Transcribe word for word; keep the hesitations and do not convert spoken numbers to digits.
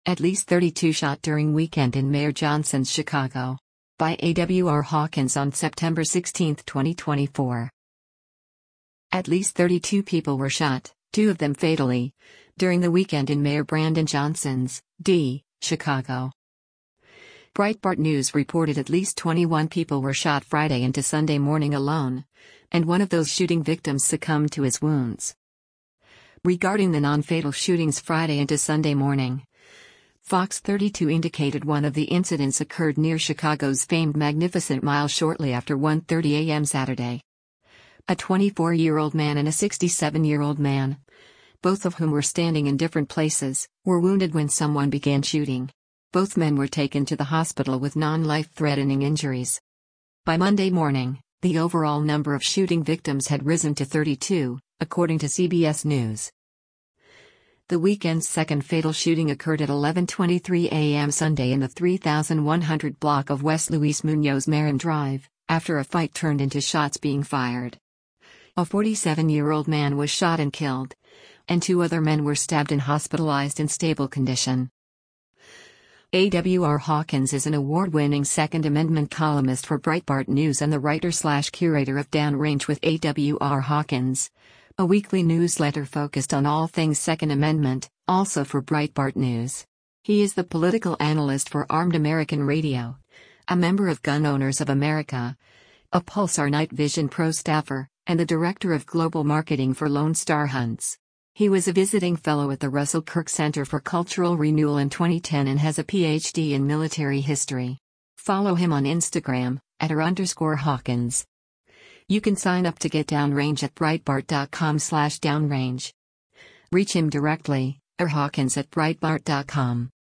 At least thirty-two shot during weekend in Mayor Johnson's Chicago. By A W R Hawkins on September sixteenth, twenty twenty-four. At least thirty-two people were shot, two of them fatally, during the weekend in Mayor Brandon Johnson's, D, Chicago. Breitbart News reported at least twenty-one people were shot Friday into Sunday morning alone, and one of those shooting victims succumbed to his wounds. Regarding the non-fatal shootings Friday into Sunday morning, Fox thirty-two indicated one of the incidents occurred near Chicago's famed Magnificent Mile shortly after one thirty a m Saturday. A twenty-four-year-old man and a sixty-seven-year-old man, both of whom were standing in different places, were wounded when someone began shooting. Both men were taken to the hospital with non-life-threatening injuries. By Monday morning, the overall number of shooting victims had risen to thirty-two, according to C B S News. The weekend's second fatal shooting occurred at eleven twenty-three a m Sunday in the three thousand one hundred block of West Luis Munoz Marin Drive, after a fight turned into shots being fired. A forty-seven-year-old man was shot and killed, and two other men were stabbed and hospitalized in stable condition. A W R Hawkins is an award-winning Second Amendment columnist for Breitbart News and the writer-slash-curator of Downrange with A W R Hawkins, a weekly newsletter focused on all things Second Amendment, also for Breitbart News. He is the political analyst for Armed American Radio, a member of Gun Owners of America, a Pulsar Night Vision Pro staffer, and the director of global marketing for Lone Star Hunts. He was a visiting fellow at the Russell Kirk Center for Cultural Renewal in twenty ten and has a P H D in military history. Follow him on Instagram, at r underscore Hawkins. You can sign up to get Downrange at breitbart dot com slash downrange. Reach him directly, or Hawkins at breitbart dot com.